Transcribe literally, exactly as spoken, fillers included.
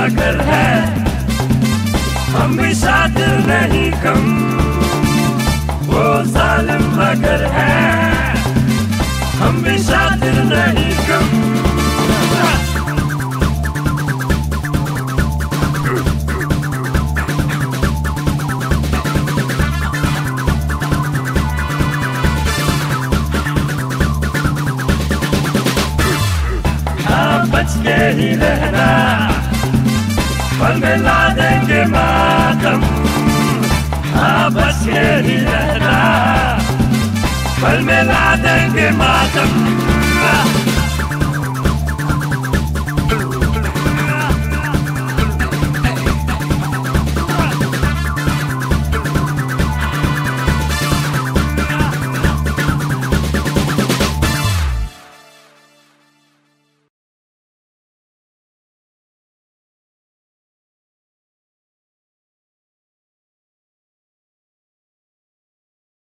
मगर है, हम भी शातिर नहीं कम। वो जालिम मगर है, हम भी शातिर नहीं कम। बच के ही रहना, पल में ला देंगे मातम। हाँ बच के ही रहना, पल में ला देंगे मातम।